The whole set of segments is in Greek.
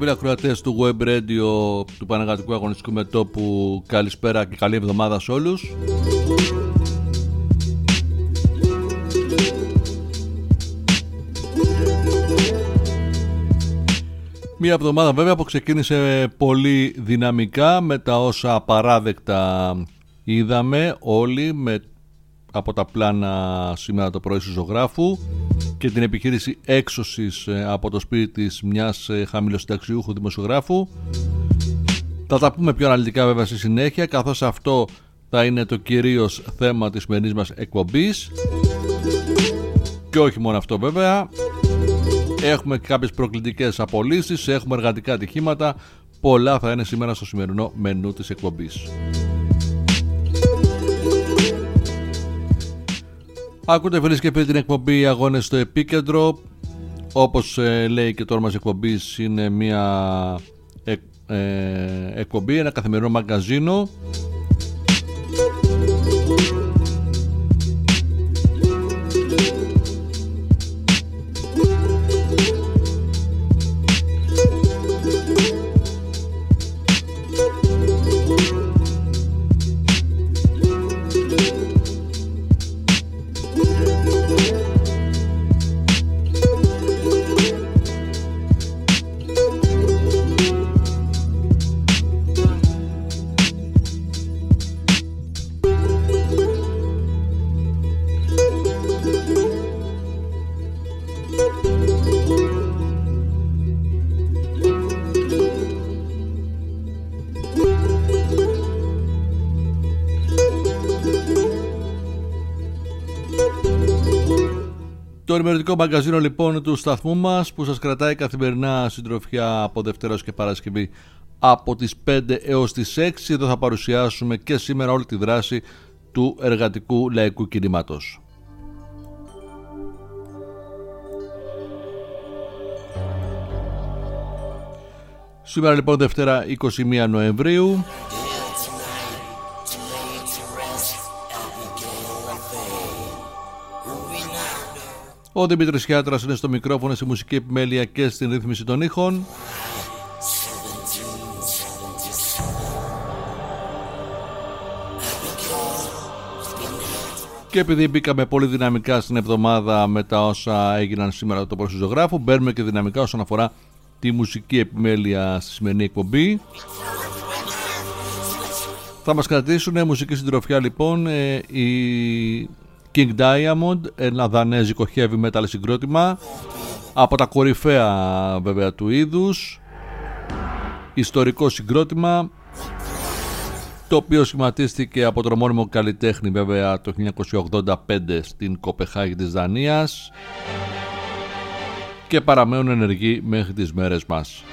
φίλοι ακροατές του Web Radio του Πανεργατικού Αγωνιστικού Μετώπου, καλησπέρα και καλή εβδομάδα σε όλους. Μια εβδομάδα βέβαια που ξεκίνησε πολύ δυναμικά με τα όσα απαράδεκτα είδαμε όλοι από τα πλάνα σήμερα το πρωί του ζωγράφου και την επιχείρηση έξωσης από το σπίτι της μιας χαμηλοσυνταξιούχου δημοσιογράφου. Θα τα πούμε πιο αναλυτικά βέβαια στη συνέχεια, καθώς αυτό θα είναι το κυρίως θέμα της σημερινής μας εκπομπής. Και όχι μόνο αυτό βέβαια, έχουμε κάποιες προκλητικές απολύσεις, έχουμε εργατικά ατυχήματα, πολλά θα είναι σήμερα στο σημερινό μενού της εκπομπής. Ακούτε φίλοι και φίλοι την εκπομπή Αγώνες στο Επίκεντρο. Όπως λέει και το όνομα της εκπομπής, είναι μια εκπομπή, ένα καθημερινό μαγκαζίνο Το ενημερωτικό μαγκαζίνο λοιπόν του σταθμού μας, που σας κρατάει καθημερινά συντροφιά από Δευτέρα και Παρασκευή από τις 5 έως τις 6. Εδώ θα παρουσιάσουμε και σήμερα όλη τη δράση του εργατικού λαϊκού κινήματος. Σήμερα λοιπόν Δευτέρα 21 Νοεμβρίου. Ο Δημήτρης Χιάτρας είναι στο μικρόφωνο, στη μουσική επιμέλεια και στην ρύθμιση των ήχων. Και επειδή μπήκαμε πολύ δυναμικά στην εβδομάδα με τα όσα έγιναν σήμερα το πρωί του ζωγράφου, μπαίνουμε και δυναμικά όσον αφορά τη μουσική επιμέλεια στη σημερινή εκπομπή. Θα μας κρατήσουν μουσική συντροφιά λοιπόν η King Diamond, ένα δανέζικο heavy metal συγκρότημα από τα κορυφαία βέβαια του είδους, ιστορικό συγκρότημα το οποίο σχηματίστηκε από τον μόνιμο καλλιτέχνη βέβαια το 1985 στην Κοπεχάγη της Δανίας και παραμένουν ενεργοί μέχρι τις μέρες μας.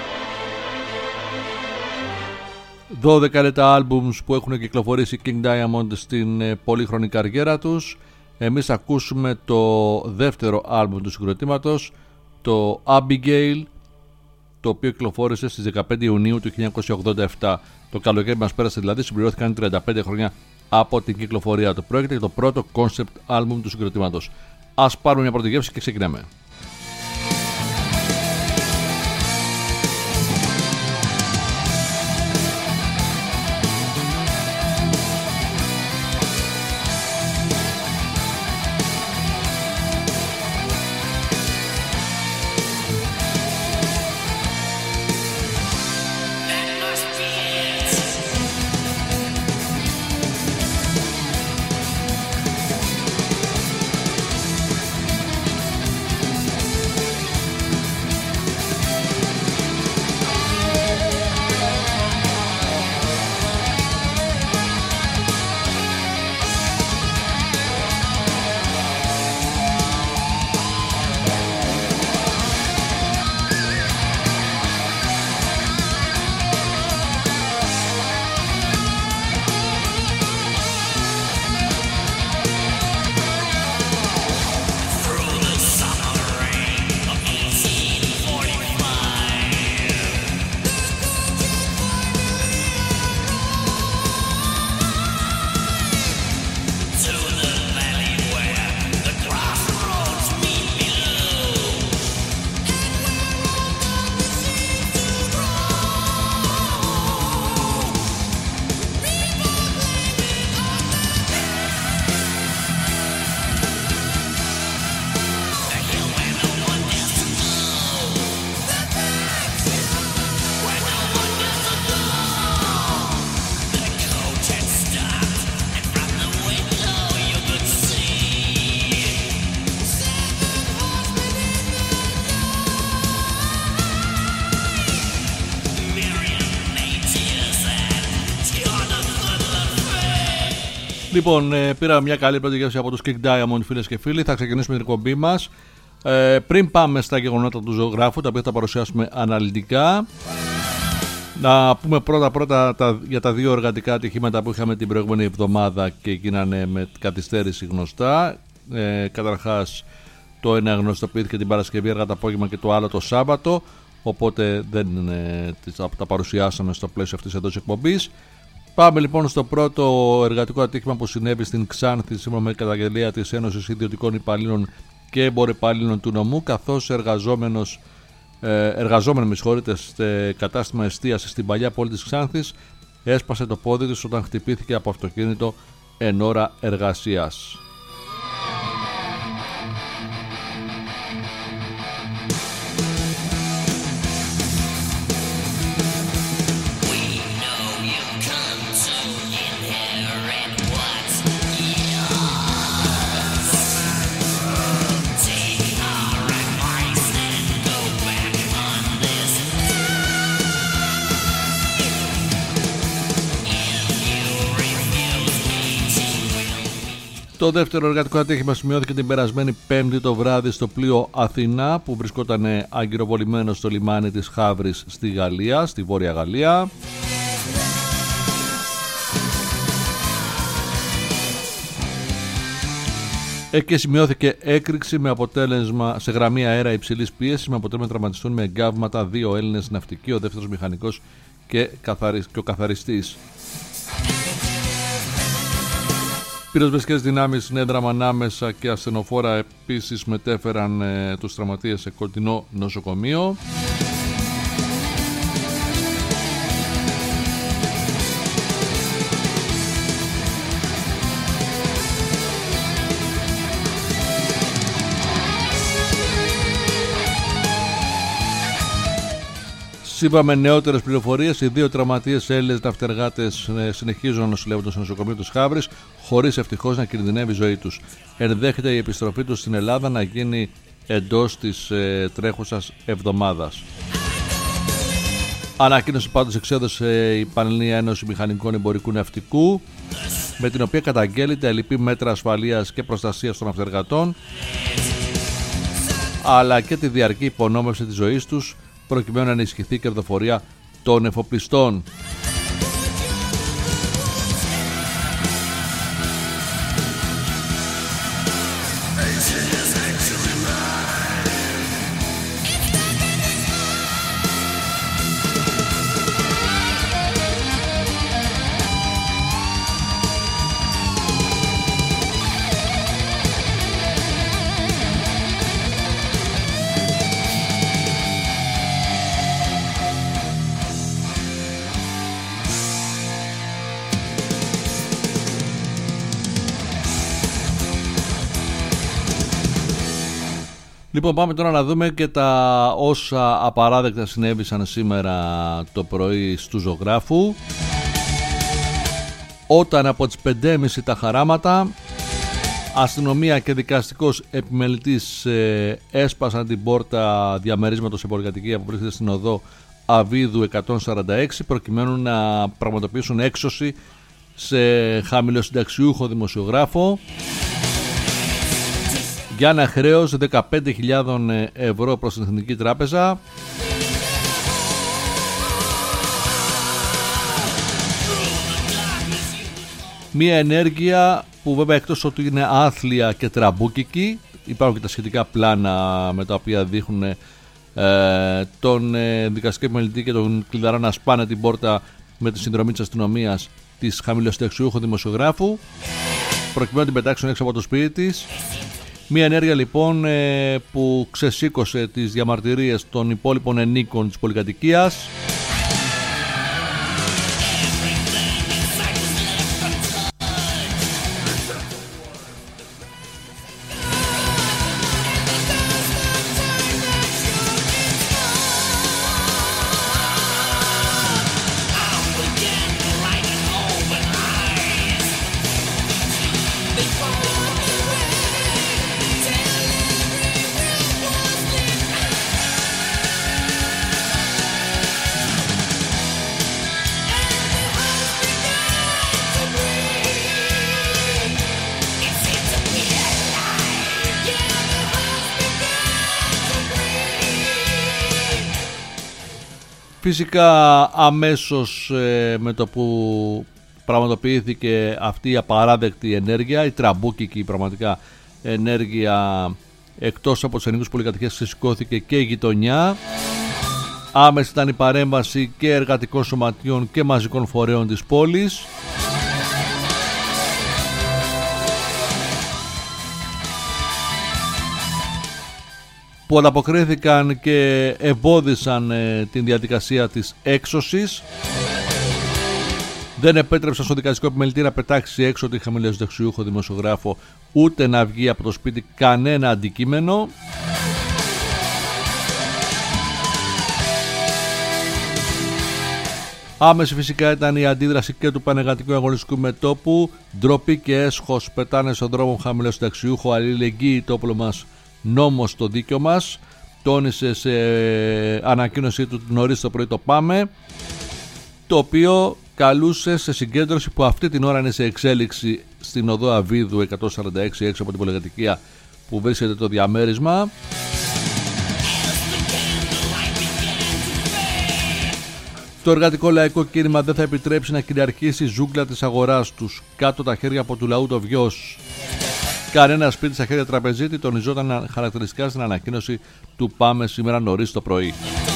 12 είναι τα άλμπουμς που έχουν κυκλοφορήσει King Diamond στην πολύχρονη καριέρα τους. Εμείς ακούσουμε το δεύτερο άλμπουμ του συγκροτήματος, το Abigail, το οποίο κυκλοφόρησε στις 15 Ιουνίου του 1987. Το καλοκαίρι μας πέρασε δηλαδή, συμπληρώθηκαν 35 χρόνια από την κυκλοφορία του. Πρόκειται για το πρώτο concept άλμπουμ του συγκροτήματος. Ας πάρουμε μια πρώτη γεύση και ξεκινάμε. Λοιπόν, πήραμε μια καλή πρώτη γεύση από τους King Diamond, φίλες και φίλοι. Θα ξεκινήσουμε την εκπομπή μας. Πριν πάμε στα γεγονότα του ζωγράφου, τα οποία θα παρουσιάσουμε αναλυτικά, να πούμε πρώτα για τα δύο εργατικά ατυχήματα που είχαμε την προηγούμενη εβδομάδα και γίνανε με καθυστέρηση γνωστά. Καταρχάς, το ένα γνωστοποιήθηκε την Παρασκευή αργά το απόγευμα και το άλλο το Σάββατο, οπότε δεν τα παρουσιάσαμε στο πλαίσιο αυτής εδώ της εκπομπής. Πάμε λοιπόν στο πρώτο εργατικό ατύχημα που συνέβη στην Ξάνθη, σύμφωνα με καταγγελία της Ένωσης Ιδιωτικών Υπαλλήλων και Εμπορυπαλλήλων του Νομού, καθώς εργαζόμενοι σε κατάστημα εστίασης στην παλιά πόλη της Ξάνθης έσπασε το πόδι της όταν χτυπήθηκε από αυτοκίνητο εν ώρα εργασίας. Το δεύτερο εργατικό ατύχημα σημειώθηκε την περασμένη Πέμπτη το βράδυ στο πλοίο Αθηνά, που βρισκόταν αγκυροβολημένο στο λιμάνι της Χαύρης στη Γαλλία, στη Βόρεια Γαλλία. Εκεί σημειώθηκε έκρηξη με αποτέλεσμα σε γραμμή αέρα υψηλής πίεσης, με αποτέλεσμα να τραυματιστούν με εγκάβματα 2 Έλληνες ναυτικοί, ο δεύτερος μηχανικός και ο καθαριστής. Πυροσβεστικές δυνάμεις συνέδραμα ανάμεσα και ασθενοφόρα επίσης μετέφεραν τους τραυματίες σε κοντινό νοσοκομείο. Σύμφωνα με νεότερες πληροφορίες, οι 2 τραυματίες Έλληνες ναυτεργάτες συνεχίζουν να νοσηλεύονται στο νοσοκομείο της Χαύρης, χωρίς ευτυχώς να κινδυνεύει η ζωή τους. Ενδέχεται η επιστροφή τους στην Ελλάδα να γίνει εντός της τρέχουσας εβδομάδας. Ανακοίνωση πάντως εξέδωσε η Πανελλήνια Ένωση Μηχανικών Εμπορικού Ναυτικού, με την οποία καταγγέλλεται ελλειπή μέτρα ασφαλείας και προστασίας των ναυτεργατών, αλλά και τη διαρκή υπονόμευση της ζωής τους, προκειμένου να ενισχυθεί η κερδοφορία των εφοπλιστών. Λοιπόν, πάμε τώρα να δούμε και τα όσα απαράδεκτα συνέβησαν σήμερα το πρωί στου ζωγράφου. Όταν από τις 5.30 τα χαράματα, αστυνομία και δικαστικός επιμελητής έσπασαν την πόρτα διαμερίσματος εμπορικατοικία που βρίσκεται στην οδό Αβίδου 146, προκειμένου να πραγματοποιήσουν έξωση σε χαμηλοσυνταξιούχο δημοσιογράφο για ένα χρέος 15.000 ευρώ προς την Εθνική Τράπεζα. Μία ενέργεια που βέβαια, εκτός ότι είναι άθλια και τραμπούκικη, υπάρχουν και τα σχετικά πλάνα με τα οποία δείχνουν τον δικαστικό επιμελητή και τον κλειδαρά να σπάνε την πόρτα με τη συνδρομή της αστυνομίας της χαμηλοσυνταξιούχου δημοσιογράφου, προκειμένου να την πετάξουν έξω από το σπίτι της. Μία ενέργεια λοιπόν που ξεσήκωσε τις διαμαρτυρίες των υπόλοιπων ενίκων της πολυκατοικίας. Φυσικά αμέσως με το που πραγματοποιήθηκε αυτή η απαράδεκτη ενέργεια, η τραμπούκικη πραγματικά ενέργεια, εκτός από τους ελληνικούς πολυκατοικίες ξεσηκώθηκε και η γειτονιά. Άμεση ήταν η παρέμβαση και εργατικών σωματείων και μαζικών φορέων της πόλης. Που ανταποκρίθηκαν και εμπόδισαν την διαδικασία της έξωσης. Δεν επέτρεψαν στο δικαστικό επιμελητή να πετάξει έξω τη χαμηλοσυνταξιούχο δημοσιογράφο, ούτε να βγει από το σπίτι κανένα αντικείμενο. Άμεση φυσικά ήταν η αντίδραση και του Πανεργατικού Αγωνιστικού Μετώπου. Ντροπή και έσχος πετάνε στον δρόμο χαμηλοσυνταξιούχο, αλληλεγγύη το όπλο μας, νόμος στο δίκαιο μας. Τόνισε σε ανακοίνωσή του νωρίς το πρωί το ΠΑΜΕ, το οποίο καλούσε σε συγκέντρωση που αυτή την ώρα είναι σε εξέλιξη στην οδό Αβίδου 146 έξω από την πολυκατοικία που βρίσκεται το διαμέρισμα. Το εργατικό λαϊκό κίνημα δεν θα επιτρέψει να κυριαρχήσει η ζούγκλα της αγοράς τους. Κάτω τα χέρια από του λαού το βιός. Κανένα σπίτι στα χέρια τραπεζίτη, τονιζόταν χαρακτηριστικά στην ανακοίνωση του ΠΑΜΕ σήμερα νωρίς το πρωί.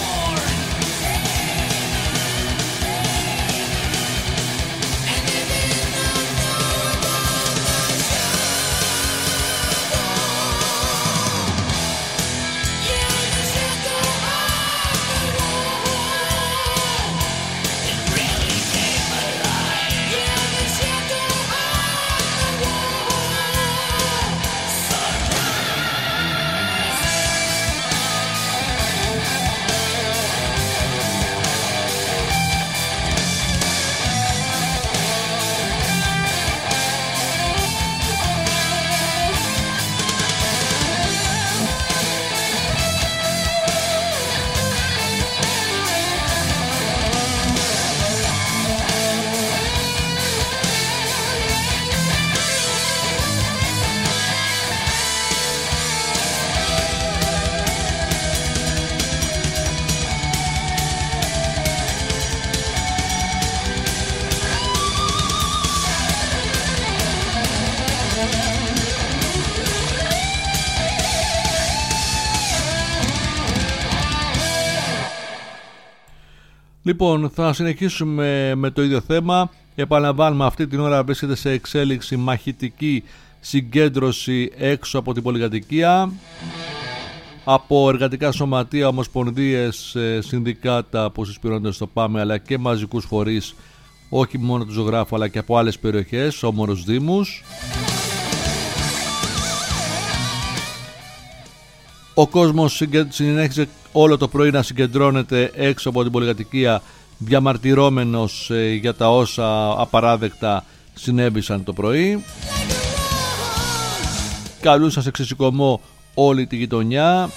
Λοιπόν, θα συνεχίσουμε με το ίδιο θέμα. Επαναλαμβάνουμε, αυτή την ώρα βρίσκεται σε εξέλιξη μαχητική συγκέντρωση έξω από την πολυκατοικία από εργατικά σωματεία, ομοσπονδίες, συνδικάτα που συσπηρώνονται στο ΠΑΜΕ, αλλά και μαζικούς φορείς, όχι μόνο του ζωγράφου αλλά και από άλλες περιοχές, όμορους δήμους. Ο κόσμος συνέχισε όλο το πρωί να συγκεντρώνεται έξω από την πολυκατοικία, διαμαρτυρώμενος για τα όσα απαράδεκτα συνέβησαν το πρωί. Καλούσαν σε ξεσηκωμό όλη τη γειτονιά.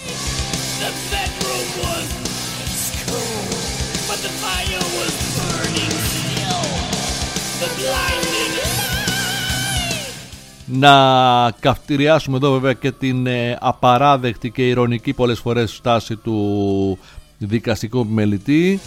Να καυτηριάσουμε εδώ βέβαια και την απαράδεκτη και ειρωνική πολλές φορές στάση του δικαστικού επιμελητή.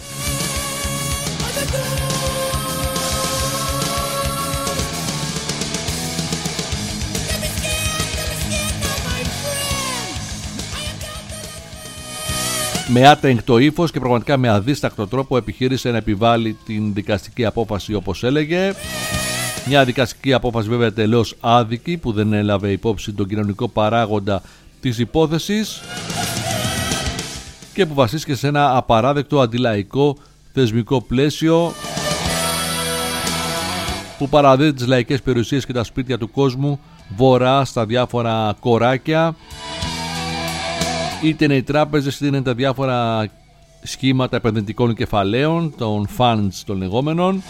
Με άτεγκτο ύφος και πραγματικά με αδίστακτο τρόπο επιχείρησε να επιβάλλει την δικαστική απόφαση όπως έλεγε. Μια δικαστική απόφαση βέβαια τελείως άδικη που δεν έλαβε υπόψη τον κοινωνικό παράγοντα της υπόθεσης και που βασίστηκε σε ένα απαράδεκτο αντιλαϊκό θεσμικό πλαίσιο που παραδίδει τις λαϊκές περιουσίες και τα σπίτια του κόσμου βορρά στα διάφορα κοράκια, είτε είναι οι τράπεζες είτε είναι τα διάφορα σχήματα επενδυτικών κεφαλαίων, των funds των λεγόμενων.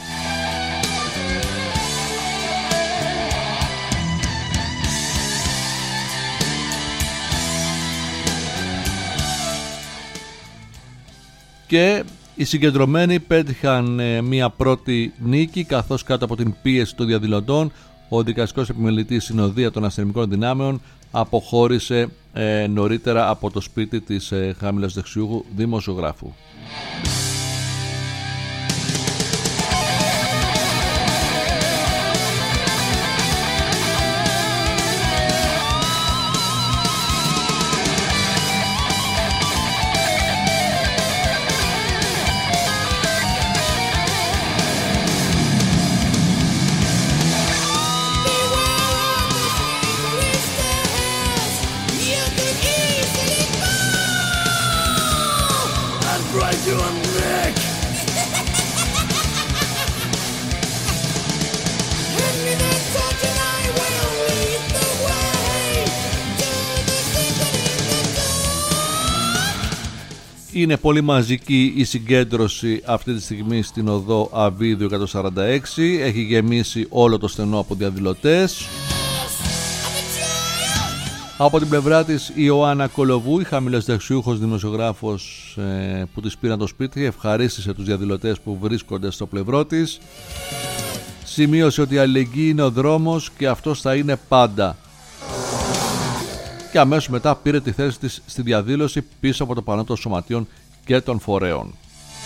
Και οι συγκεντρωμένοι πέτυχαν μια πρώτη νίκη, καθώς κάτω από την πίεση των διαδηλωτών ο δικαστικός επιμελητής συνοδεία των αστυνομικών δυνάμεων αποχώρησε νωρίτερα από το σπίτι της χαμηλοσυνταξιούχου δημοσιογράφου. Είναι πολύ μαζική η συγκέντρωση αυτή τη στιγμή στην οδό Αβίδου 146. Έχει γεμίσει όλο το στενό από διαδηλωτές. Από την πλευρά της η Ιωάννα Κολοβού, η χαμηλοσταξιούχος δημοσιογράφος που της πήραν το σπίτι, ευχαρίστησε τους διαδηλωτές που βρίσκονται στο πλευρό της. Σημείωσε ότι η αλληλεγγύη είναι ο δρόμος και αυτός θα είναι πάντα. Και αμέσως μετά πήρε τη θέση της στη διαδήλωση πίσω από το πανό των σωματείων και των φορέων.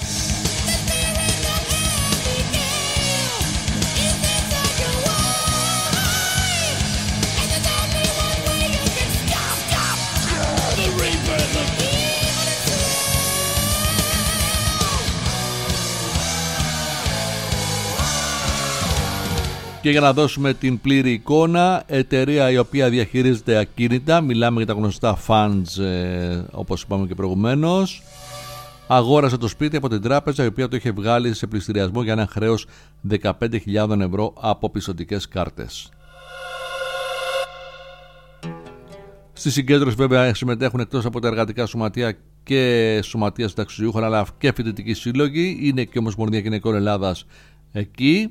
Και για να δώσουμε την πλήρη εικόνα, εταιρεία η οποία διαχειρίζεται ακίνητα, μιλάμε για τα γνωστά funds όπως είπαμε και προηγουμένως, αγόρασε το σπίτι από την τράπεζα η οποία το είχε βγάλει σε πληστηριασμό για ένα χρέος 15.000 ευρώ από πιστωτικές κάρτες. Στη συγκέντρωση βέβαια συμμετέχουν εκτός από τα εργατικά σωματεία και σωματεία συνταξιούχων αλλά και φοιτητικοί σύλλογοι, είναι και η Ομοσπονδία Γυναικών Ελλάδας εκεί.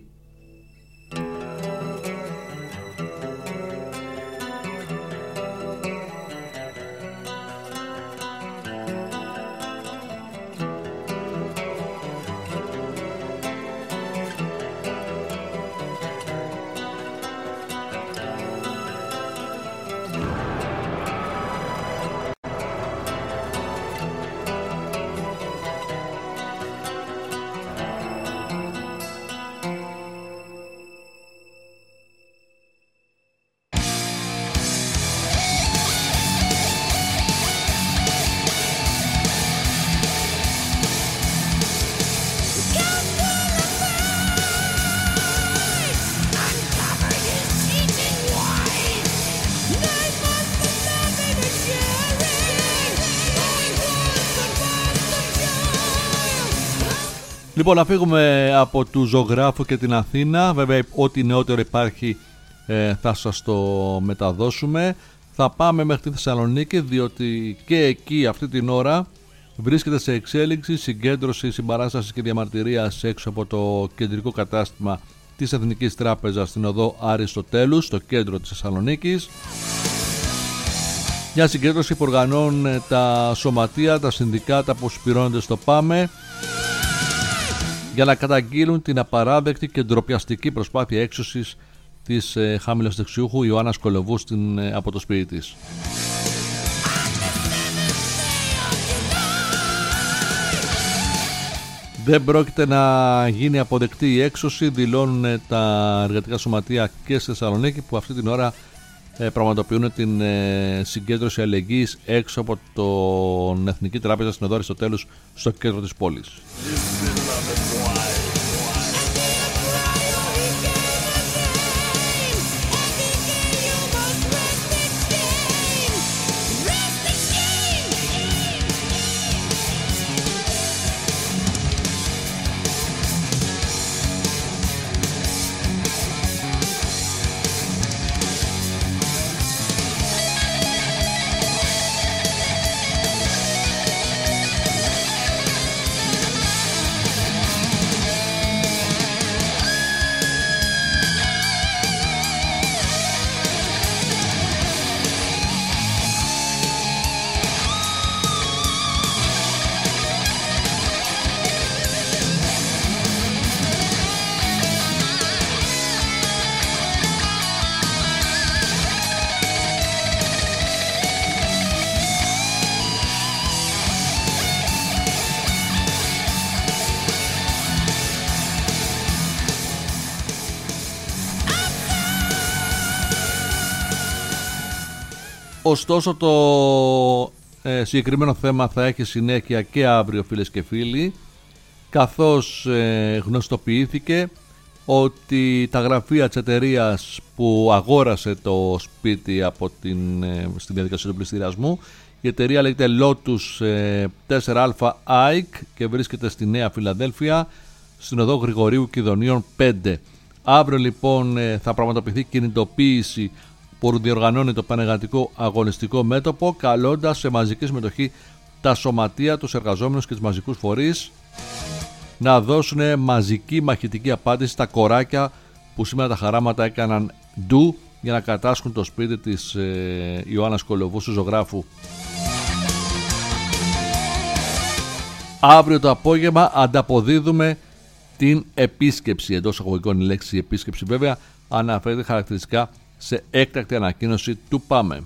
Λοιπόν, να φύγουμε από του ζωγράφου και την Αθήνα. Βέβαια, ό,τι νεότερο υπάρχει θα σας το μεταδώσουμε. Θα πάμε μέχρι τη Θεσσαλονίκη, διότι και εκεί αυτή την ώρα βρίσκεται σε εξέλιξη συγκέντρωση συμπαράστασης και διαμαρτυρίας έξω από το κεντρικό κατάστημα της Εθνικής Τράπεζας στην οδό Αριστοτέλους, στο κέντρο της Θεσσαλονίκης. Μια συγκέντρωση που οργανώνουν τα σωματεία, τα συνδικάτα που σπυρώνονται στο ΠΑΜΕ, για να καταγγείλουν την απαράδεκτη και ντροπιαστική προσπάθεια έξωσης της χαμηλοστεξιούχου Ιωάννας Κολοβού από το σπίτι της. Δεν πρόκειται να γίνει αποδεκτή η έξωση, δηλώνουν τα εργατικά σωματεία και στη Θεσσαλονίκη, που αυτή την ώρα πραγματοποιούν την συγκέντρωση αλληλεγγύης έξω από την Εθνική Τράπεζα στην οδό Αριστοτέλους, στο κέντρο της πόλης. Ωστόσο το συγκεκριμένο θέμα θα έχει συνέχεια και αύριο, φίλες και φίλοι, καθώς γνωστοποιήθηκε ότι τα γραφεία της εταιρείας που αγόρασε το σπίτι από στη διαδικασία του πληστηριασμού, η εταιρεία λέγεται Lotus 4α AIK και βρίσκεται στη Νέα Φιλαδέλφια, στην οδό Γρηγορίου Κιδωνίων 5. Αύριο λοιπόν θα πραγματοποιηθεί κινητοποίηση που διοργανώνει το Πανεργατικό Αγωνιστικό Μέτωπο, καλώντας σε μαζική συμμετοχή τα σωματεία, τους εργαζόμενους και τους μαζικούς φορείς να δώσουν μαζική μαχητική απάντηση στα κοράκια που σήμερα τα χαράματα έκαναν ντου για να κατάσχουν το σπίτι της Ιωάννας Κολοβούσου, ζωγράφου. Αύριο το απόγευμα ανταποδίδουμε την επίσκεψη, εντός αγωγικών η λέξη επίσκεψη βέβαια αναφέρεται χαρακτηριστικά σε έκτακτη ανακοίνωση του ΠΑΜΕ.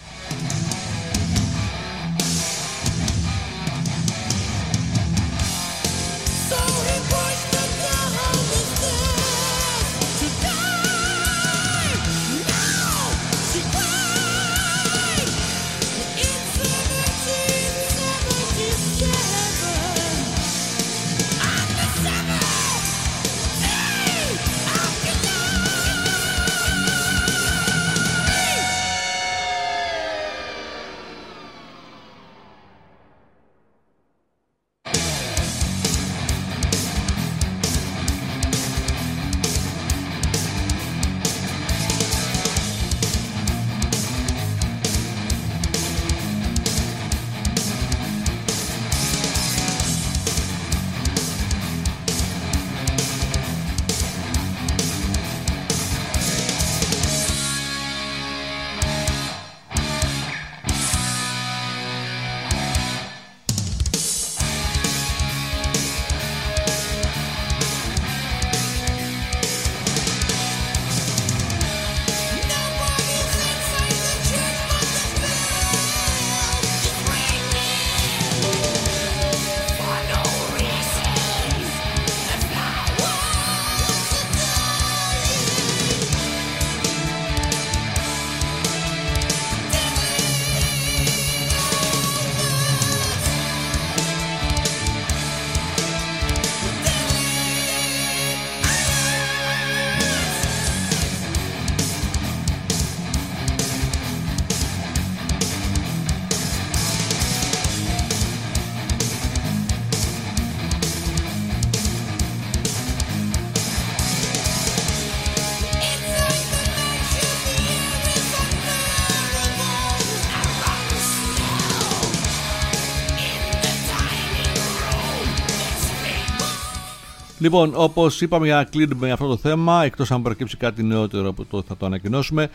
Λοιπόν, όπως είπαμε, για να κλείνουμε αυτό το θέμα, εκτός αν προκύψει κάτι νεότερο που θα το ανακοινώσουμε,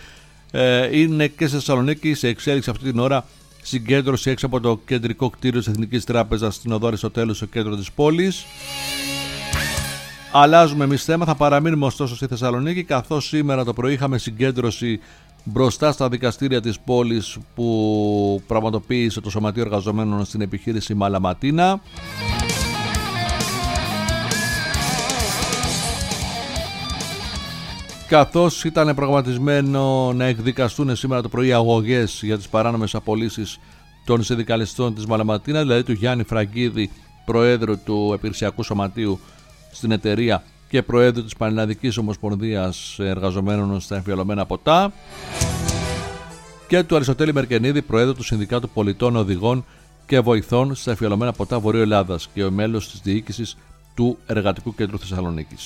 είναι και στη Θεσσαλονίκη σε εξέλιξη αυτή την ώρα συγκέντρωση έξω από το κεντρικό κτίριο της Εθνικής Τράπεζας στην οδό Αριστοτέλου στο κέντρο της πόλης. Αλλάζουμε εμείς θέμα, θα παραμείνουμε ωστόσο στη Θεσσαλονίκη, καθώς σήμερα το πρωί είχαμε συγκέντρωση μπροστά στα δικαστήρια της πόλης που πραγματοποίησε το Σωματείο Εργαζομένων στην επιχείρηση Μαλαματίνα. Καθώς ήταν προγραμματισμένο να εκδικαστούν σήμερα το πρωί αγωγές για τις παράνομες απολύσεις των συνδικαλιστών της Μαλαματίνα, δηλαδή του Γιάννη Φραγκίδη, Προέδρου του Επιχειρησιακού Σωματείου στην εταιρεία και Προέδρου της Πανελλαδικής Ομοσπονδίας Εργαζομένων στα Εμφιαλωμένα Ποτά, και του Αριστοτέλη Μερκενίδη, Προέδρου του Συνδικάτου Πολιτών Οδηγών και Βοηθών στα Εμφιαλωμένα Ποτά Βορείου Ελλάδας και ο μέλος της διοίκησης του Εργατικού Κέντρου Θεσσαλονίκης.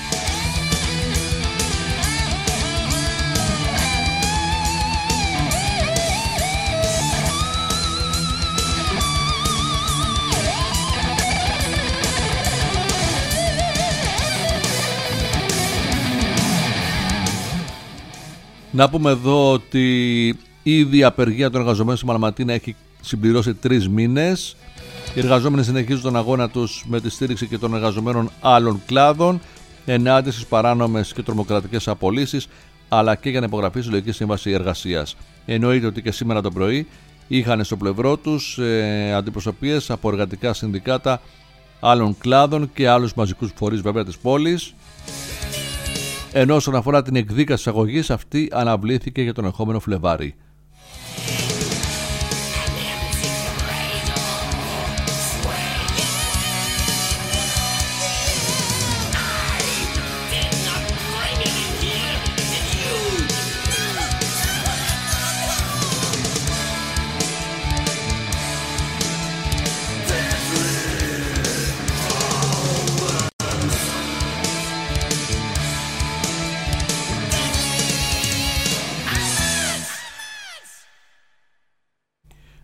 Να πούμε εδώ ότι ήδη η απεργία των εργαζομένων στη Μαλαματίνα έχει συμπληρώσει 3 μήνες. Οι εργαζόμενοι συνεχίζουν τον αγώνα τους με τη στήριξη και των εργαζομένων άλλων κλάδων ενάντια στις παράνομες και τρομοκρατικές απολύσεις, αλλά και για να υπογραφεί συλλογική σύμβαση εργασίας. Εννοείται ότι και σήμερα το πρωί είχαν στο πλευρό τους αντιπροσωπείες από εργατικά συνδικάτα άλλων κλάδων και άλλους μαζικούς φορείς βέβαια της πόλης. Ενώ όσον αφορά την εκδίκαση της αγωγής, αυτή αναβλήθηκε για τον ερχόμενο Φλεβάρι.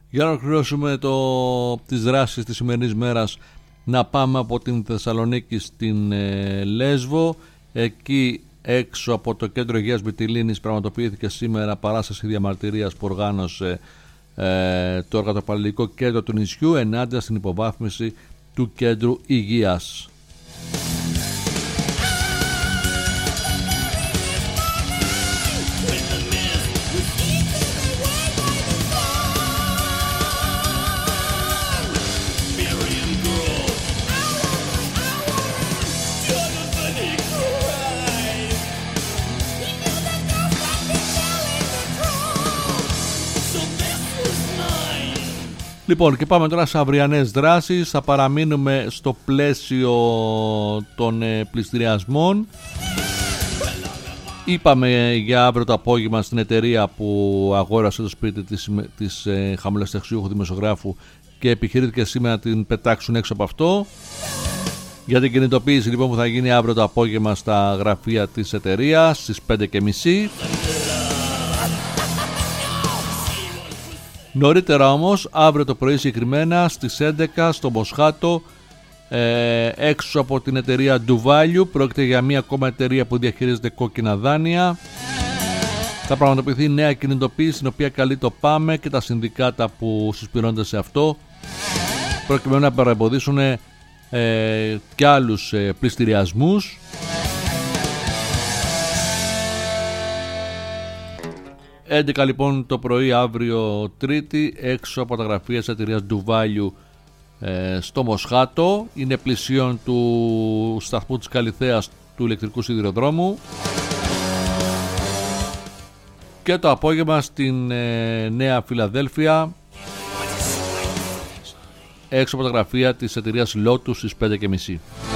Για να ολοκληρώσουμε τις δράσεις της σημερινής μέρας, να πάμε από την Θεσσαλονίκη στην Λέσβο. Εκεί έξω από το κέντρο υγείας Μυτιλήνης πραγματοποιήθηκε σήμερα παράσταση διαμαρτυρίας που οργάνωσε το εργατοπαλληλικό κέντρο του νησιού ενάντια στην υποβάθμιση του κέντρου υγείας. Λοιπόν, και πάμε τώρα σε αυριανές δράσεις. Θα παραμείνουμε στο πλαίσιο των πληστηριασμών. Είπαμε για αύριο το απόγευμα στην εταιρεία που αγόρασε το σπίτι της χαμηλοσταξιούχου δημοσιογράφου και επιχειρήθηκε σήμερα να την πετάξουν έξω από αυτό. Για την κινητοποίηση λοιπόν που θα γίνει αύριο το απόγευμα στα γραφεία της εταιρείας στις 5:30. Νωρίτερα όμως, αύριο το πρωί συγκεκριμένα στις 11 στο Μοσχάτο, έξω από την εταιρεία Ντουβάλιου, πρόκειται για μία ακόμα εταιρεία που διαχειρίζεται κόκκινα δάνεια. Θα πραγματοποιηθεί νέα κινητοποίηση, στην οποία καλεί το ΠΑΜΕ και τα συνδικάτα που συσπηρώνονται σε αυτό, προκειμένου να παρεμποδίσουν και άλλους πληστηριασμούς. 11 λοιπόν το πρωί αύριο Τρίτη, έξω από τα γραφεία της εταιρείας Ντουβάλιου στο Μοσχάτο. Είναι πλησίον του σταθμού της Καλιθέας του ηλεκτρικού σιδηροδρόμου. Και το απόγευμα στην Νέα Φιλαδέλφια, έξω από τα γραφεία της εταιρείας Lotus στις 5:30.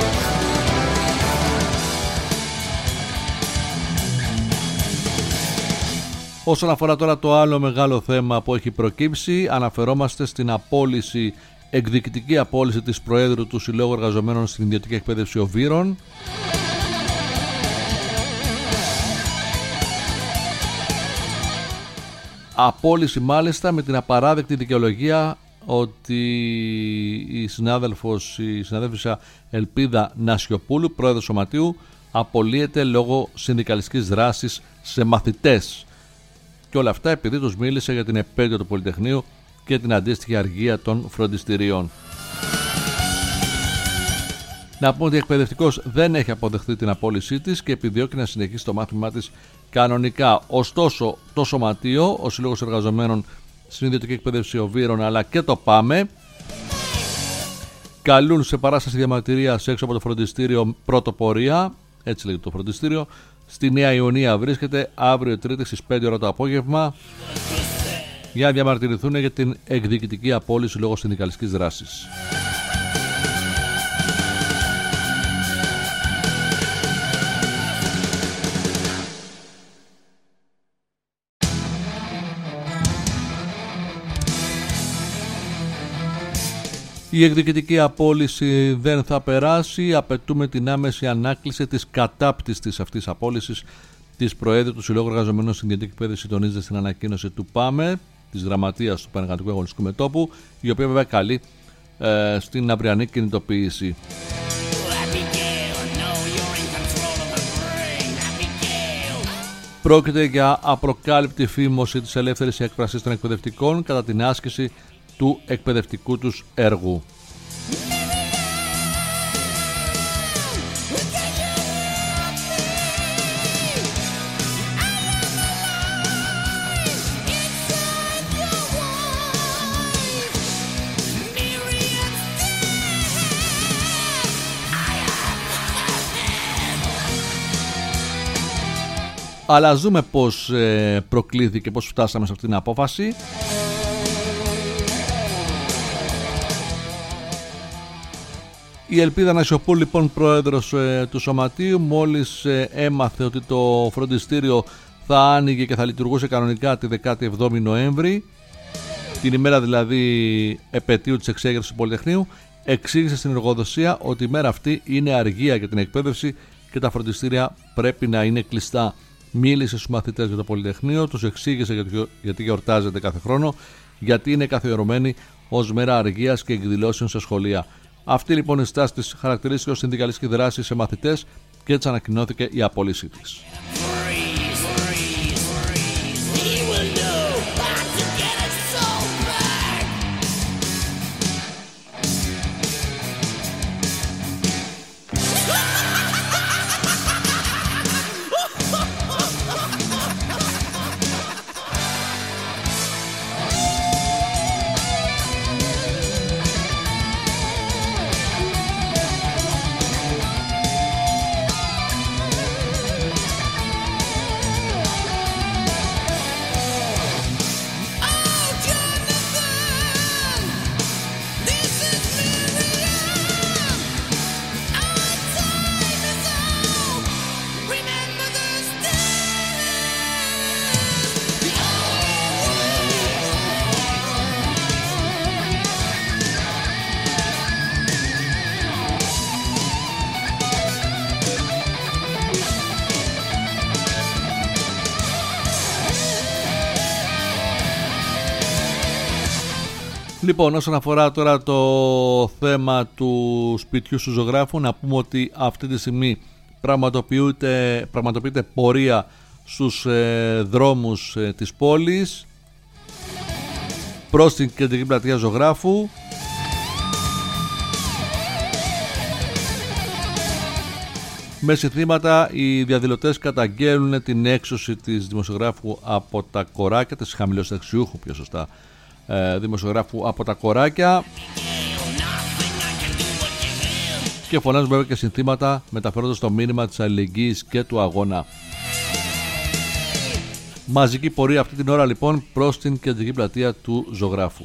Όσον αφορά τώρα το άλλο μεγάλο θέμα που έχει προκύψει, αναφερόμαστε στην απόλυση, εκδικητική απόλυση της Προέδρου του Συλλόγου Εργαζομένων στην Ιδιωτική Εκπαίδευση Οβύρων. Απόλυση μάλιστα με την απαράδεκτη δικαιολογία ότι η συνάδελφισσα Ελπίδα Νασιοπούλου, πρόεδρος σωματείου, απολύεται λόγω συνδικαλιστικής δράσης σε μαθητές. Και όλα αυτά επειδή τους μίλησε για την επέτειο του Πολυτεχνείου και την αντίστοιχη αργία των φροντιστηριών. Να πούμε ότι η εκπαιδευτικός δεν έχει αποδεχθεί την απόλυσή της και επιδιώκει να συνεχίσει το μάθημά της κανονικά. Ωστόσο, το Σωματείο, ο Σύλλογος Εργαζομένων στην Ιδιωτική Εκπαίδευση Οβύρων αλλά και το ΠΑΜΕ καλούν σε παράσταση διαμαρτυρίας έξω από το φροντιστήριο Πρωτοπορία, έτσι λέγεται το φροντιστήριο, στη Νέα Ιωνία βρίσκεται, αύριο Τρίτη στις 5 ώρα το απόγευμα, για να διαμαρτυρηθούν για την εκδικητική απόλυση λόγω συνδικαλιστικής δράσης. Η εκδικητική απόλυση δεν θα περάσει. Απαιτούμε την άμεση ανάκληση της κατάπτυστης αυτής απόλυσης της Προέδρου του Συλλόγου Εργαζομένων στην Ιδιωτική Εκπαίδευση, τονίζεται στην ανακοίνωση του ΠΑΜΕ, της Γραμματείας του Πανεργατικού Αγωνιστικού Μετώπου, η οποία βέβαια καλεί στην αυριανή κινητοποίηση. Πρόκειται για απροκάλυπτη φήμωση της ελεύθερης έκφρασης των εκπαιδευτικών κατά την άσκηση του εκπαιδευτικού τους έργου. Αλλά ας δούμε πώς προκλήθηκε, πώς φτάσαμε σε αυτήν την απόφαση. Η Ελπίδα Νασιοπούλου, λοιπόν, πρόεδρος του Σωματείου, μόλις έμαθε ότι το φροντιστήριο θα άνοιγε και θα λειτουργούσε κανονικά τη 17η Νοέμβρη, την ημέρα δηλαδή επετείου της εξέγερσης του Πολυτεχνείου, εξήγησε στην εργοδοσία ότι η μέρα αυτή είναι αργία για την εκπαίδευση και τα φροντιστήρια πρέπει να είναι κλειστά. Μίλησε στους μαθητές για το Πολυτεχνείο, τους εξήγησε γιατί γιορτάζεται κάθε χρόνο γιατί είναι καθιερωμένη ως μέρα αργίας και εκδηλώσεων σε σχολεία. Αυτή λοιπόν η στάση της χαρακτηρίστηκε ως συνδικαλιστική δράση σε μαθητές και έτσι ανακοινώθηκε η απόλυσή της. Λοιπόν, όσον αφορά τώρα το θέμα του σπιτιού του ζωγράφου, να πούμε ότι αυτή τη στιγμή πραγματοποιείται πορεία στους δρόμους της πόλης προς την κεντρική πλατεία ζωγράφου. Με συνθήματα οι διαδηλωτές καταγγέλνουν την έξωση της δημοσιογράφου από τα κοράκια, της χαμηλοσυνταξιούχου πιο σωστά δημοσιογράφου από τα κοράκια, και φωνάζουν βέβαια και συνθήματα μεταφέροντας το μήνυμα της αλληλεγγύης και του αγώνα. Μαζική πορεία αυτή την ώρα λοιπόν προς την κεντρική πλατεία του ζωγράφου.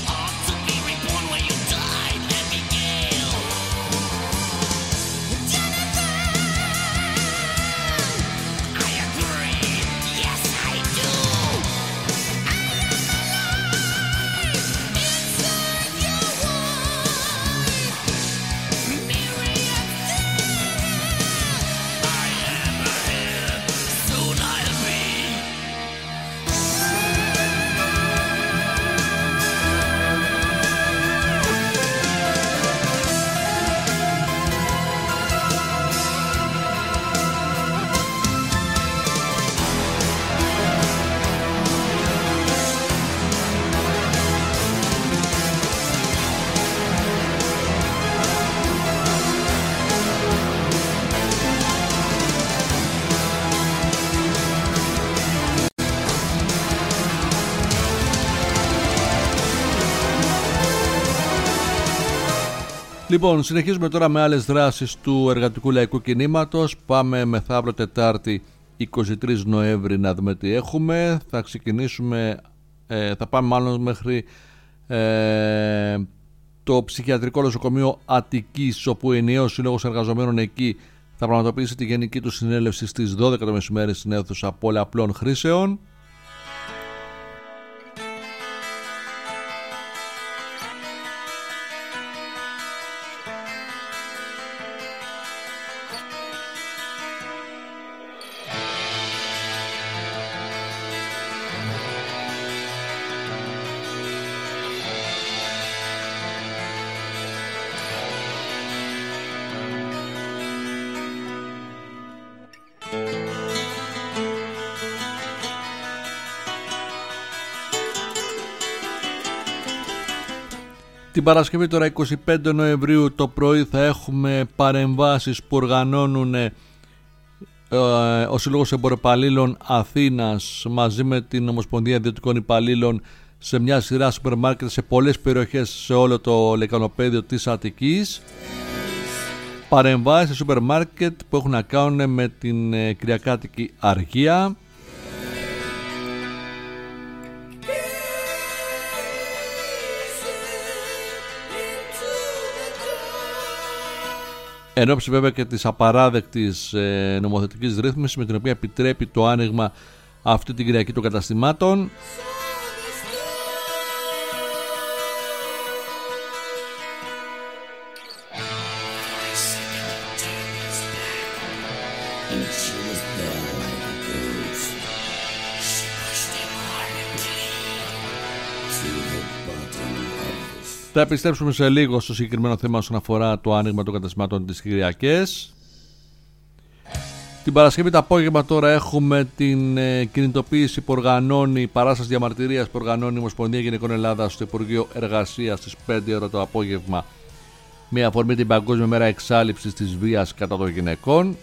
Λοιπόν, συνεχίζουμε τώρα με άλλες δράσεις του Εργατικού Λαϊκού Κινήματος. Πάμε μεθαύριο Τετάρτη 23 Νοέμβρη να δούμε τι έχουμε. Θα πάμε μάλλον μέχρι το Ψυχιατρικό Νοσοκομείο Αττικής, όπου ο ενιαίος σύλλογος εργαζομένων εκεί θα πραγματοποιήσει τη γενική του συνέλευση στις 12 το μεσημέρι στην αίθουσα πολλαπλών χρήσεων. Την Παρασκευή τώρα 25 Νοεμβρίου το πρωί θα έχουμε παρεμβάσεις που οργανώνουν ο Σύλλογος Εμποροπαλλήλων Αθήνας μαζί με την Ομοσπονδία Ιδιωτικών Υπαλλήλων σε μια σειρά σούπερ μάρκετ σε πολλές περιοχές σε όλο το λεκανοπέδιο της Αττικής. Παρεμβάσεις σε σούπερ μάρκετ που έχουν να κάνουν με την Κυριακάτικη Αργία. Εν ώψη βέβαια και της απαράδεκτης νομοθετικής ρύθμισης με την οποία επιτρέπει το άνοιγμα αυτή την Κυριακή των καταστημάτων. Θα επιστρέψουμε σε λίγο στο συγκεκριμένο θέμα όσον αφορά το άνοιγμα των καταστημάτων τις Κυριακές. Την Παρασκευή το απόγευμα τώρα έχουμε την κινητοποίηση που οργανώνει, παράσταση διαμαρτυρίας που οργανώνει η Ομοσπονδία Γυναικών Ελλάδας στο Υπουργείο Εργασίας στις 5 ώρα το απόγευμα, με αφορμή την Παγκόσμια Μέρα Εξάλειψης της Βίας κατά των Γυναικών.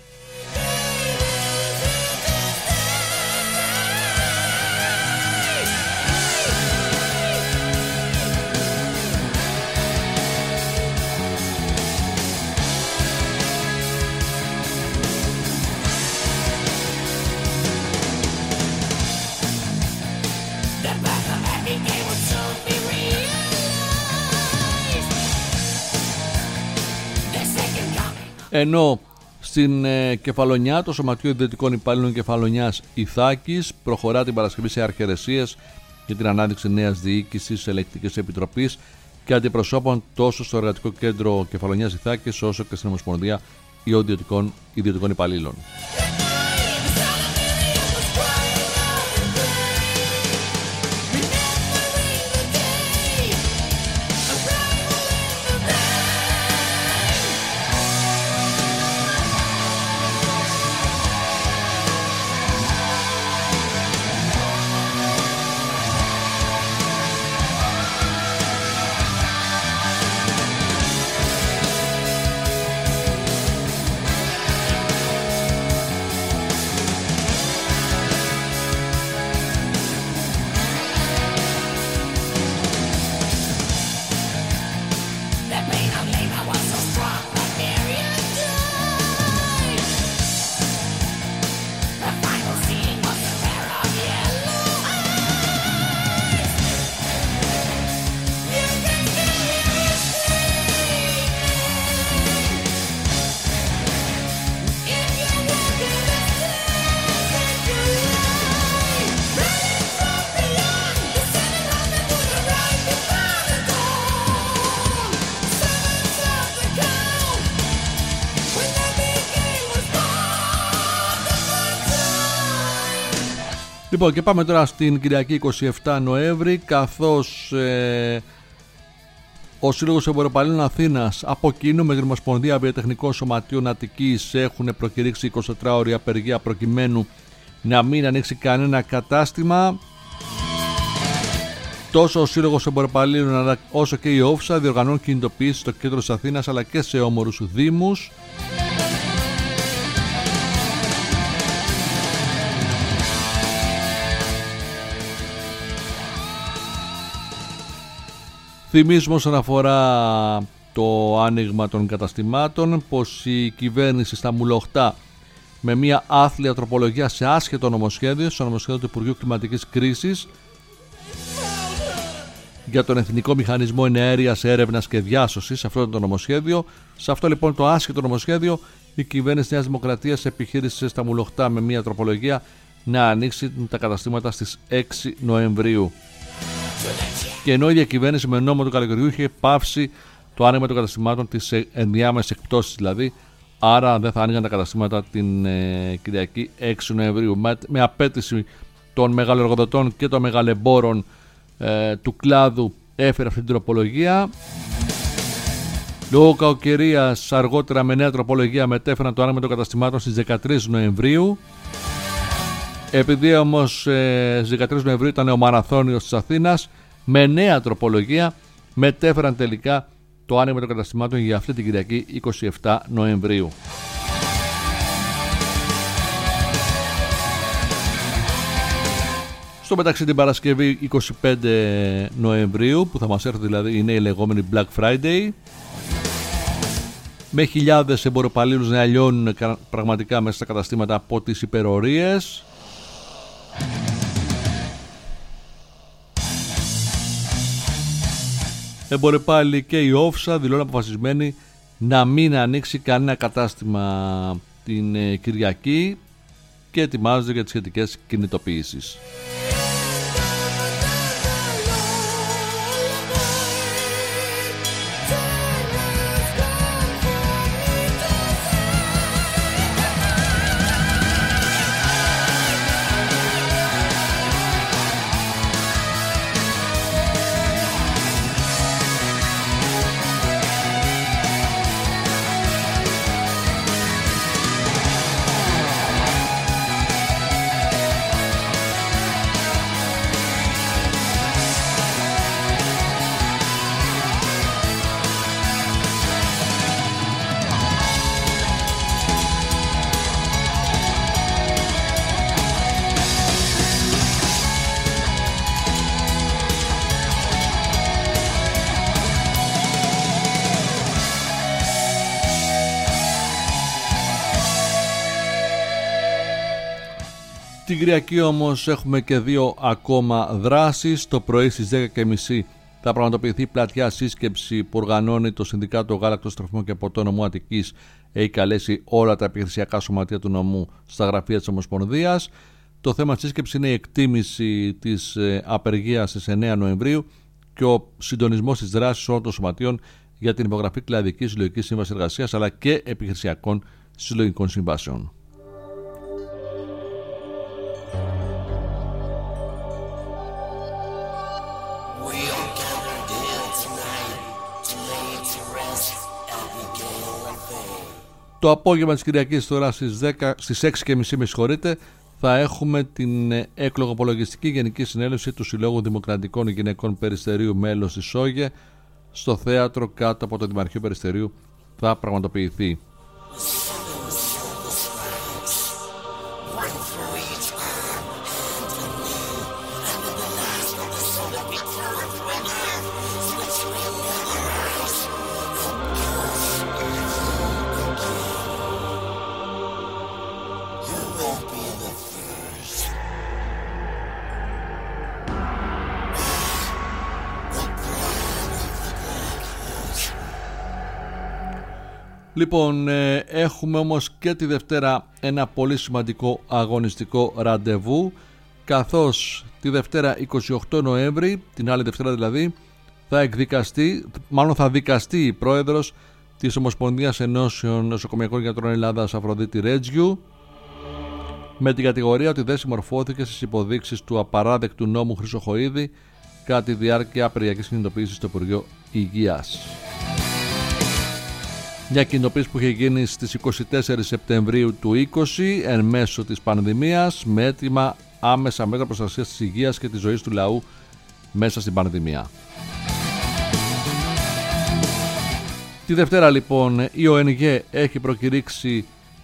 Ενώ στην Κεφαλονιά, το Σωματείο Ιδιωτικών Υπαλλήλων Κεφαλονιάς Ιθάκης προχωρά την Παρασκευή σε αρχαιρεσίες για την ανάδειξη νέας διοίκησης ελεκτικής επιτροπής και αντιπροσώπων τόσο στο Εργατικό Κέντρο Κεφαλονιάς Ιθάκης όσο και στην Ομοσπονδία Ιδιωτικών Υπαλλήλων. Λοιπόν, και πάμε τώρα στην Κυριακή 27 Νοέμβρη, καθώς ο Σύλλογος Εμποροπαλλήλων Αθήνας από κοινού με την Ομοσπονδία Βιοτεχνικών Σωματείων Αττικής έχουν προκηρύξει 24ωρη απεργία προκειμένου να μην ανοίξει κανένα κατάστημα. Τόσο ο Σύλλογος Εμποροπαλλήλων όσο και η Όφσα διοργανώνουν κινητοποιήσεις στο κέντρο της Αθήνας αλλά και σε όμορους δήμους. Θυμίζουμε όσον αφορά το άνοιγμα των καταστημάτων πως η κυβέρνηση στα Μουλοχτά με μια άθλια τροπολογία σε άσχετο νομοσχέδιο, στο νομοσχέδιο του Υπουργείου Κλιματικής Κρίσης για τον Εθνικό Μηχανισμό Εναέριας Έρευνας και Διάσωσης, αυτό είναι το νομοσχέδιο. Σε αυτό λοιπόν το άσχετο νομοσχέδιο η κυβέρνηση Νέας Δημοκρατίας επιχείρησε στα Μουλοχτά με μια τροπολογία να ανοίξει τα καταστήματα στις 6 Νοεμβρίου. Και ενώ η διακυβέρνηση με νόμο του καλοκαιριού είχε πάυσει το άνοιγμα των καταστημάτων, τις ενδιάμεσες εκπτώσεις δηλαδή, άρα δεν θα άνοιγαν τα καταστήματα την Κυριακή 6 Νοεμβρίου. Με απέτηση των μεγαλοεργοδοτών και των μεγαλεμπόρων του κλάδου έφερε αυτή την τροπολογία. Λόγω κακοκαιρίας αργότερα με νέα τροπολογία μετέφεραν το άνοιγμα των καταστημάτων στις 13 Νοεμβρίου. Επειδή όμως στις 13 Νοεμβρίου ήταν ο Μαραθώνιος της Αθήνας, με νέα τροπολογία μετέφεραν τελικά το άνοιγμα των καταστημάτων για αυτή την Κυριακή 27 Νοεμβρίου. Στο μεταξύ την Παρασκευή 25 Νοεμβρίου, που θα μας έρθει δηλαδή, είναι η λεγόμενη Black Friday, με χιλιάδες εμποροπαλλήλους να λιώνουν πραγματικά μέσα στα καταστήματα από τις υπερορίες. Εμποροπάλληλοι και η Όφσα δηλώνουν αποφασισμένοι να μην ανοίξει κανένα κατάστημα την Κυριακή και ετοιμάζονται για τις σχετικές κινητοποιήσεις. Την Κυριακή όμως έχουμε και 2 ακόμα δράσεις. Το πρωί στις 10.30 θα πραγματοποιηθεί πλατιά σύσκεψη που οργανώνει το Συνδικάτο Γάλακτος, Τροφίμων και Ποτών Νομού Αττικής. Έχει καλέσει όλα τα επιχειρησιακά σωματεία του νομού στα γραφεία της Ομοσπονδίας. Το θέμα της σύσκεψης είναι η εκτίμηση της απεργίας στις 9 Νοεμβρίου και ο συντονισμός της δράσης όλων των σωματείων για την υπογραφή κλαδικής συλλογικής σύμβασης εργασίας αλλά και επιχειρησιακών συλλογικών συμβάσεων. Το απόγευμα της Κυριακής τώρα στις 6.30 θα έχουμε την εκλογοπολογιστική Γενική Συνέλευση του Συλλόγου Δημοκρατικών Γυναικών Περιστερίου μέλος της ΣΟΓΕ στο θέατρο κάτω από το Δημαρχείο Περιστερίου θα πραγματοποιηθεί. Λοιπόν, έχουμε όμως και τη Δευτέρα ένα πολύ σημαντικό αγωνιστικό ραντεβού, καθώς τη Δευτέρα 28 Νοέμβρη, την άλλη Δευτέρα δηλαδή, θα δικαστεί η πρόεδρος της Ομοσπονδίας Ενώσεων Νοσοκομιακών Γιατρών Ελλάδας, Αφροδίτη Ρέτζιου, με την κατηγορία ότι δεν συμμορφώθηκε στις υποδείξεις του απαράδεκτου νόμου Χρυσοχοΐδη κατά τη διάρκεια απεργιακής κινητοποίησης στο Υπουργείο Υγείας. Μια κινητοποίηση που είχε γίνει στις 24 Σεπτεμβρίου του 20 εν μέσω της πανδημίας με αίτημα άμεσα μέτρα προστασίας της υγείας και της ζωής του λαού μέσα στην πανδημία. Τη Δευτέρα λοιπόν η ΟΕΝΓΕ έχει προκηρύξει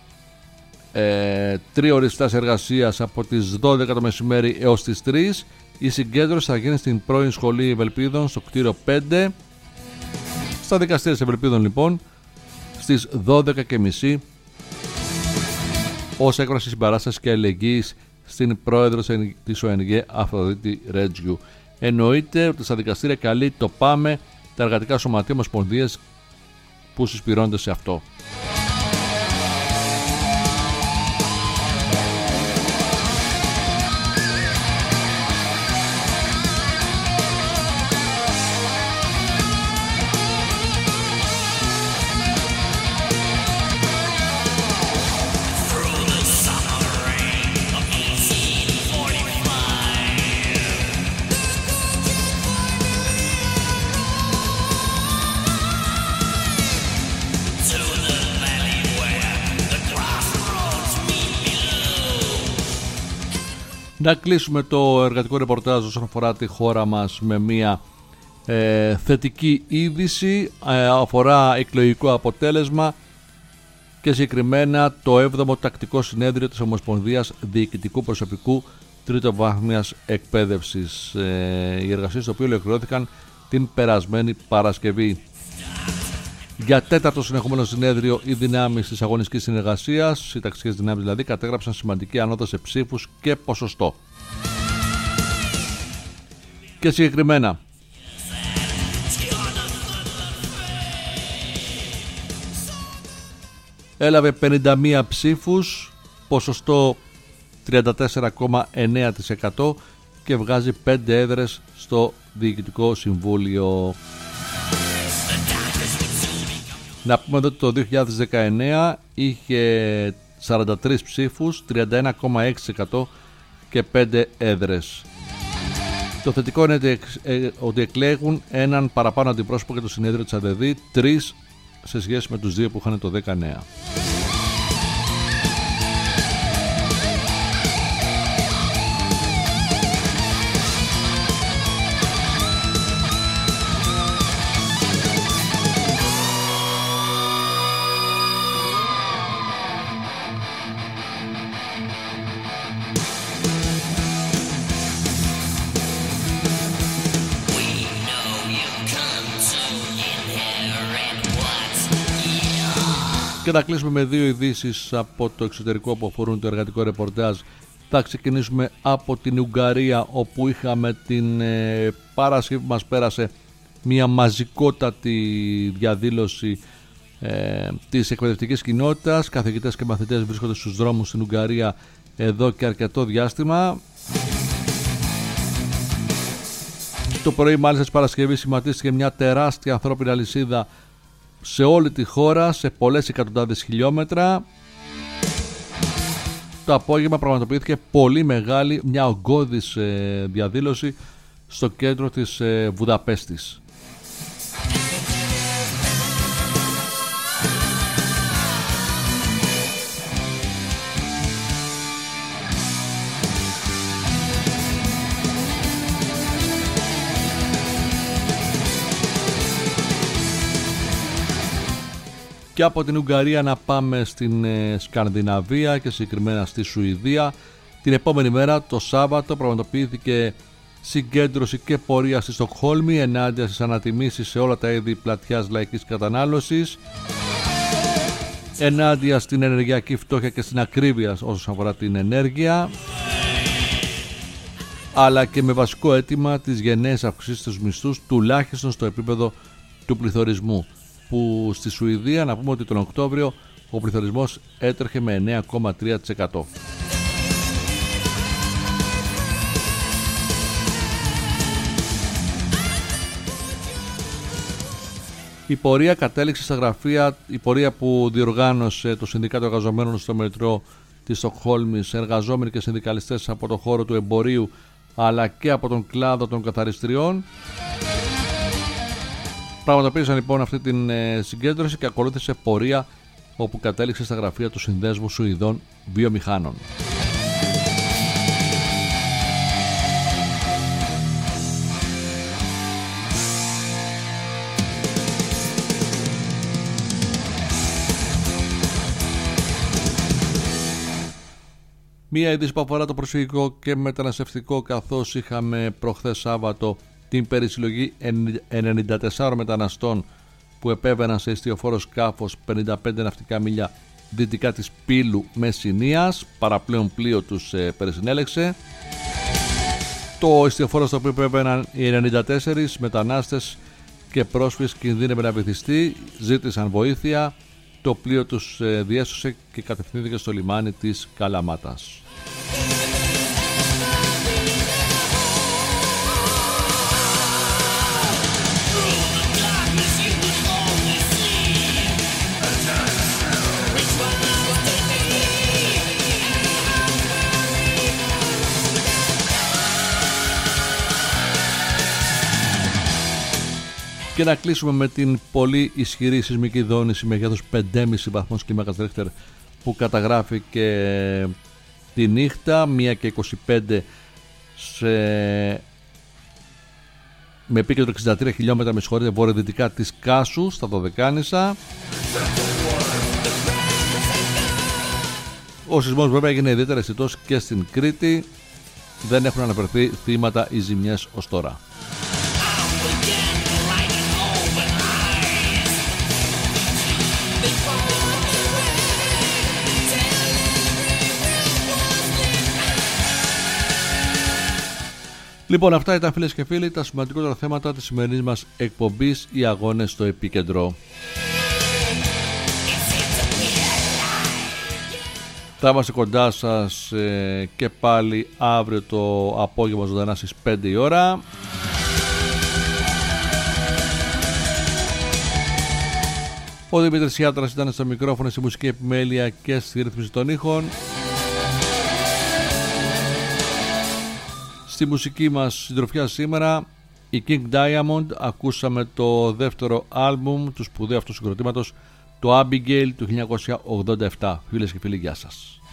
3 ώρες στάση εργασίας από τις 12 το μεσημέρι έως τις 3. Η συγκέντρωση θα γίνει στην πρώην σχολή Ευελπίδων στο κτίριο 5. Στα δικαστήρια Ευελπίδων λοιπόν στις 12.30 ως έκφραση συμπαράστασης και αλληλεγγύης στην πρόεδρο της ΟΕΝΓΕ Αφροδίτη Ρέτζιου. Εννοείται ότι στα δικαστήρια καλεί το ΠΑΜΕ, τα εργατικά σωματεία ομοσπονδίες που συσπηρώνονται σε αυτό. Να κλείσουμε το εργατικό ρεπορτάζ όσον αφορά τη χώρα μας με μια θετική είδηση. Αφορά εκλογικό αποτέλεσμα και συγκεκριμένα το 7ο τακτικό συνέδριο της Ομοσπονδίας Διοικητικού Προσωπικού Τριτοβάθμιας Εκπαίδευσης. Οι εργασίες στο οποίο ολοκληρώθηκαν την περασμένη Παρασκευή. Για 4ο συνεχόμενο συνέδριο, οι δυνάμεις της αγωνιστικής συνεργασίας, οι ταξικές δυνάμεις δηλαδή, κατέγραψαν σημαντική ανώδο σε ψήφους και ποσοστό. Και συγκεκριμένα, έλαβε 51 ψήφους, ποσοστό 34,9% και βγάζει 5 έδρες στο Διοικητικό Συμβούλιο. Να πούμε εδώ ότι το 2019 είχε 43 ψήφους, 31,6% και 5 έδρες. Το θετικό είναι ότι εκλέγουν έναν παραπάνω αντιπρόσωπο για το συνέδριο της ΑΔΔ, 3 σε σχέση με τους 2 που είχαν το 19. Και να κλείσουμε με 2 ειδήσεις από το εξωτερικό που αφορούν το εργατικό ρεπορτάζ Θα ξεκινήσουμε από την Ουγγαρία, όπου είχαμε την Παρασκευή που μας πέρασε μια μαζικότατη διαδήλωση της εκπαιδευτικής κοινότητας. Καθηγητές και μαθητές βρίσκονται στους δρόμους στην Ουγγαρία εδώ και αρκετό διάστημα. Το πρωί μάλιστα της Παρασκευής σχηματίστηκε μια τεράστια ανθρώπινη αλυσίδα σε όλη τη χώρα, σε πολλές εκατοντάδες χιλιόμετρα. Το απόγευμα πραγματοποιήθηκε πολύ μεγάλη, μια ογκώδης διαδήλωση στο κέντρο της Βουδαπέστης. Και από την Ουγγαρία να πάμε στην Σκανδιναβία και συγκεκριμένα στη Σουηδία. Την επόμενη μέρα, το Σάββατο, πραγματοποιήθηκε συγκέντρωση και πορεία στη Στοκχόλμη ενάντια στις ανατιμήσεις σε όλα τα είδη πλατιάς λαϊκής κατανάλωσης, ενάντια στην ενεργειακή φτώχεια και στην ακρίβεια όσον αφορά την ενέργεια, αλλά και με βασικό αίτημα τις γενναίες αυξήσεις στους μισθούς, τουλάχιστον στο επίπεδο του πληθωρισμού, που στη Σουηδία να πούμε ότι τον Οκτώβριο ο πληθωρισμός έτρεχε με 9,3%. Η πορεία κατέληξε στα γραφεία, η πορεία που διοργάνωσε το Συνδικάτο Εργαζομένων στο Μετρό της Στοκχόλμης, εργαζόμενοι και συνδικαλιστές από το χώρο του εμπορίου αλλά και από τον κλάδο των καθαριστριών. Πραγματοποίησαν λοιπόν αυτή την συγκέντρωση και ακολούθησε πορεία όπου κατέληξε στα γραφεία του Συνδέσμου Σουηδών Βιομηχάνων. Μία είδηση που αφορά το προσφυγικό και μεταναστευτικό, καθώς είχαμε προχθές Σάββατο την περισυλλογή 94 μεταναστών που επέβαιναν σε ιστιοφόρο σκάφος 55 ναυτικά μίλια δυτικά της Πύλου Μεσσηνίας. Παραπλέον πλοίο τους περισυνέλεξε. Το ιστιοφόρο στο οποίο επέβαιναν οι 94 μετανάστες και πρόσφυγες κινδύνευε να βυθιστεί, ζήτησαν βοήθεια. Το πλοίο τους διέσωσε και κατευθύνθηκε στο λιμάνι της Καλαμάτας. Και να κλείσουμε με την πολύ ισχυρή σεισμική δόνηση μεγέθους 5,5 βαθμούς κλίμακας Ρίχτερ που καταγράφηκε τη νύχτα 1:25 με επίκεντρο 63 χιλιόμετρα βορειοδυτικά της Κάσου στα Δωδεκάνησα. Ο σεισμός βέβαια έγινε ιδιαίτερα αισθητός και στην Κρήτη. Δεν έχουν αναφερθεί θύματα ή ζημιές ως τώρα. Λοιπόν, αυτά ήταν, φίλες και φίλοι, τα σημαντικότερα θέματα της σημερινής μας εκπομπής, οι αγώνες στο επίκεντρο. Θα είμαστε κοντά σας και πάλι αύριο το απόγευμα ζωντανά στις 5 η ώρα. Ο Δημήτρης Ιάτρας ήταν στο μικρόφωνο, στη μουσική επιμέλεια και στη ρύθμιση των ήχων. Στη μουσική μας συντροφιά σήμερα η King Diamond, ακούσαμε το δεύτερο άλμπουμ του σπουδαίου αυτού συγκροτήματος, το Abigail του 1987. Φίλες και φίλοι, γεια σας.